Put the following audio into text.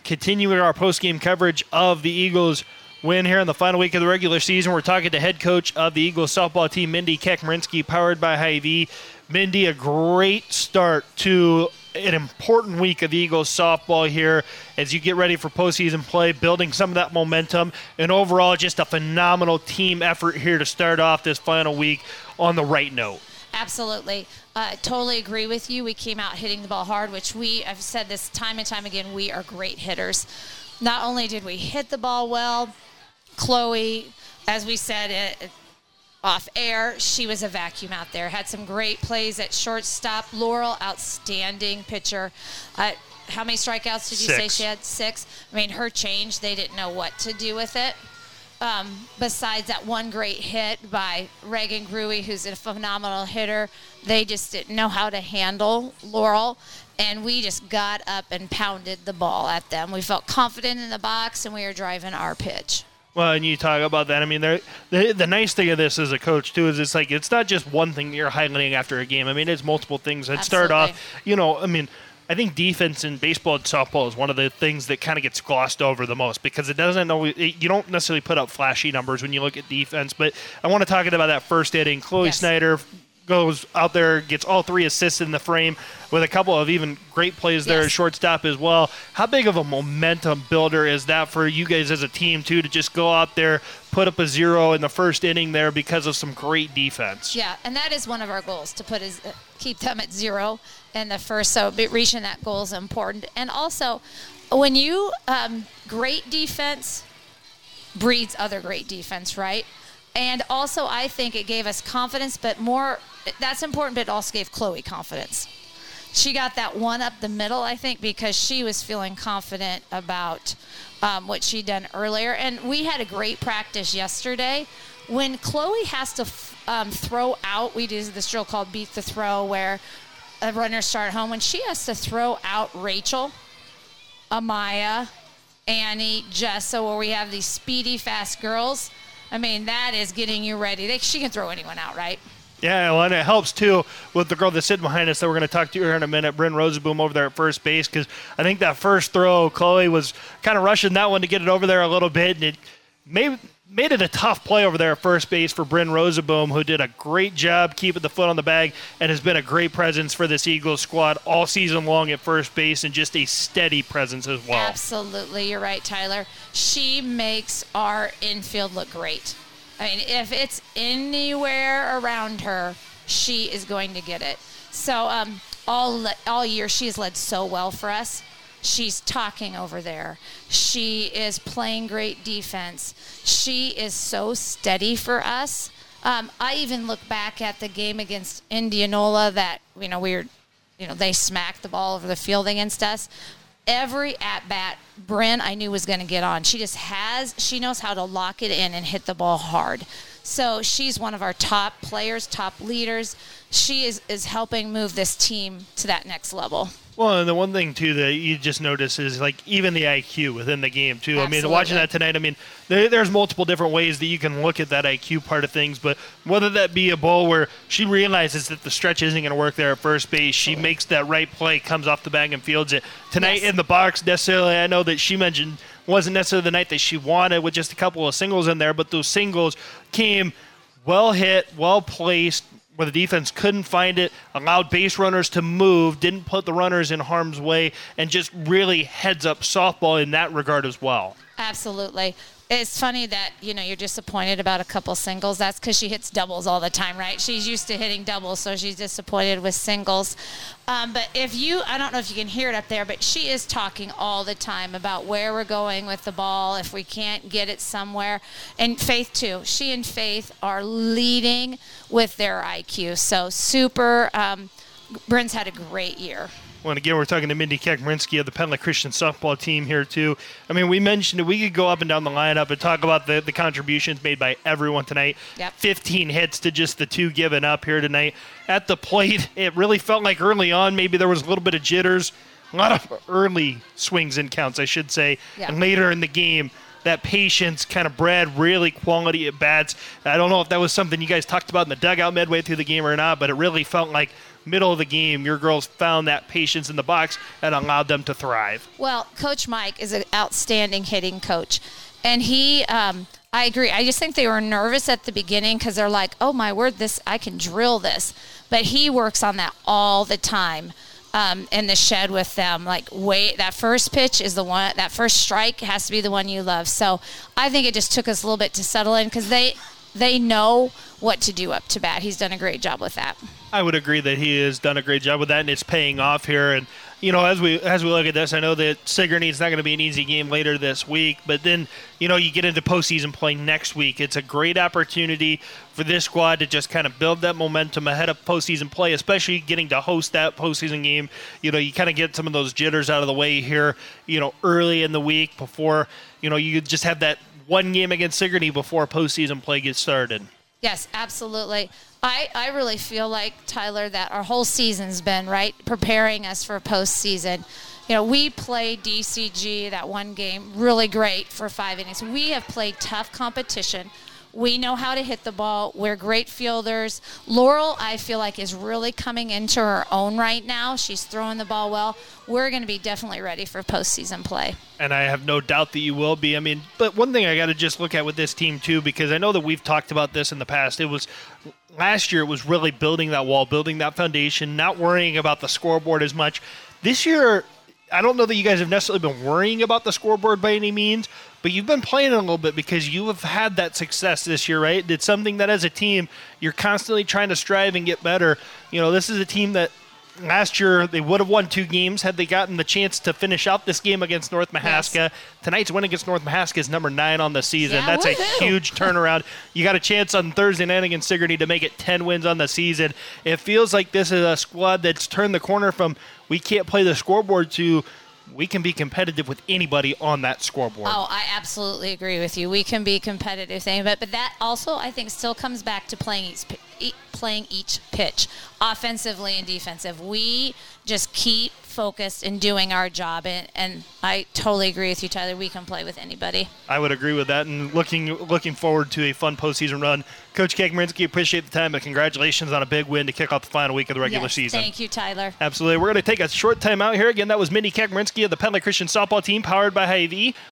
continuing our post-game coverage of the Eagles win here in the final week of the regular season. We're talking to head coach of the Eagles softball team, Mindy Kekmerinsky, powered by Hy-Vee. Mindy, a great start to an important week of the Eagles softball here as you get ready for postseason play, building some of that momentum, and overall just a phenomenal team effort here to start off this final week on the right note. Absolutely. Totally agree with you. We came out hitting the ball hard, which I've said this time and time again, we are great hitters. Not only did we hit the ball well, Chloe, as we said off air, she was a vacuum out there. Had some great plays at shortstop. Laurel, outstanding pitcher. How many strikeouts did you say she had? 6. I mean, her change, they didn't know what to do with it. Besides that one great hit by Reagan Gruey, who's a phenomenal hitter, they just didn't know how to handle Laurel, and we just got up and pounded the ball at them. We felt confident in the box, and we were driving our pitch. Well, and you talk about that. I mean, the nice thing of this as a coach, too, is it's not just one thing you're highlighting after a game. I mean, it's multiple things that start off, I think defense in baseball and softball is one of the things that kind of gets glossed over the most because you don't necessarily put up flashy numbers when you look at defense. But I want to talk about that first inning. Chloe Snyder goes out there, gets all 3 assists in the frame with a couple of even great plays there at shortstop as well. How big of a momentum builder is that for you guys as a team, too, to just go out there, put up a 0 in the first inning there because of some great defense? Yeah, and that is one of our goals, to keep them at 0 in the first. So reaching that goal is important. And also, when you great defense breeds other great defense, right? And also, I think it gave us confidence, but that's important, but it also gave Chloe confidence. She got that one up the middle, I think, because she was feeling confident about what she'd done earlier. And we had a great practice yesterday. When Chloe has to throw out, we do this drill called Beat the Throw, where a runner start home. When she has to throw out Rachel, Amaya, Annie, Jessa, where we have these speedy, fast girls, I mean, that is getting you ready. She can throw anyone out, right? Yeah, well, and it helps, too, with the girl that's sitting behind us that we're going to talk to here in a minute, Bryn Rosenboom over there at first base, because I think that first throw, Chloe was kind of rushing that one to get it over there a little bit, and it made it a tough play over there at first base for Bryn Rosenboom, who did a great job keeping the foot on the bag and has been a great presence for this Eagles squad all season long at first base and just a steady presence as well. Absolutely. You're right, Tyler. She makes our infield look great. I mean, if it's anywhere around her, she is going to get it. So all year she has led so well for us. She's talking over there. She is playing great defense. She is so steady for us. I even look back at the game against Indianola that, they smacked the ball over the field against us. Every at-bat, Bryn, I knew was going to get on. She knows how to lock it in and hit the ball hard. So she's one of our top players, top leaders. She is helping move this team to that next level. Well, and the one thing, too, that you just notice is, even the IQ within the game, too. Absolutely. I mean, watching that tonight, there's multiple different ways that you can look at that IQ part of things, but whether that be a ball where she realizes that the stretch isn't going to work there at first base, she makes that right play, comes off the bag and fields it. Tonight in the box, necessarily, I know that she mentioned wasn't necessarily the night that she wanted with just a couple of singles in there, but those singles came well hit, well placed, where the defense couldn't find it, allowed base runners to move, didn't put the runners in harm's way, and just really heads up softball in that regard as well. Absolutely. It's funny that, you're disappointed about a couple singles. That's because she hits doubles all the time, right? She's used to hitting doubles, so she's disappointed with singles. But I don't know if you can hear it up there, but she is talking all the time about where we're going with the ball, if we can't get it somewhere. And Faith, too. She and Faith are leading with their IQ. So super. Bryn's had a great year. Well, and again, we're talking to Mindy Kekmerinsky of the Penland Christian softball team here, too. I mean, we mentioned that we could go up and down the lineup and talk about the contributions made by everyone tonight. Yep. 15 hits to just the 2 given up here tonight. At the plate, it really felt like early on maybe there was a little bit of jitters. A lot of early swings and counts, I should say. Yep. And later in the game, that patience kind of bred really quality at bats. I don't know if that was something you guys talked about in the dugout midway through the game or not, but it really felt like middle of the game, your girls found that patience in the box and allowed them to thrive. Well, Coach Mike is an outstanding hitting coach. And I agree. I just think they were nervous at the beginning because they're like, oh, my word, I can drill this. But he works on that all the time in the shed with them. Like, wait, that first pitch is the one, that first strike has to be the one you love. So I think it just took us a little bit to settle in because they know what to do up to bat. He's done a great job with that. I would agree that he has done a great job with that, and it's paying off here. And as we look at this, I know that Sigourney's not going to be an easy game later this week, but then you get into postseason play next week. It's a great opportunity for this squad to just kind of build that momentum ahead of postseason play, especially getting to host that postseason game. You kind of get some of those jitters out of the way here, early in the week before you just have that one game against Sigourney before postseason play gets started. Yes, absolutely. I really feel like, Tyler, that our whole season's been, preparing us for postseason. We played DCG, that one game, really great for 5 innings. We have played tough competition. We know how to hit the ball. We're great fielders. Laurel, I feel like, is really coming into her own right now. She's throwing the ball well. We're going to be definitely ready for postseason play. And I have no doubt that you will be. But one thing I got to just look at with this team, too, because I know that we've talked about this in the past. Last year, it was really building that wall, building that foundation, not worrying about the scoreboard as much. This year, I don't know that you guys have necessarily been worrying about the scoreboard by any means, but you've been playing it a little bit because you have had that success this year, right? It's something that as a team, you're constantly trying to strive and get better. This is a team that last year they would have won 2 games had they gotten the chance to finish out this game against North Mahaska. Yes. Tonight's win against North Mahaska is number 9 on the season. Yeah, that's woo-hoo. A huge turnaround. You got a chance on Thursday night against Sigourney to make it 10 wins on the season. It feels like this is a squad that's turned the corner from we can't play the scoreboard to we can be competitive with anybody on that scoreboard. Oh, I absolutely agree with you. We can be competitive, but that also, I think, still comes back to playing each pitch, offensively and defensive. We just keep focused in doing our job, and I totally agree with you, Tyler. We can play with anybody. I would agree with that, and looking forward to a fun postseason run. Coach Kekmarinsky, appreciate the time, but congratulations on a big win to kick off the final week of the regular season. Thank you, Tyler. Absolutely. We're going to take a short time out here. Again, that was Mindy Kekmarinsky of the Penland Christian softball team, powered by Hy-Vee.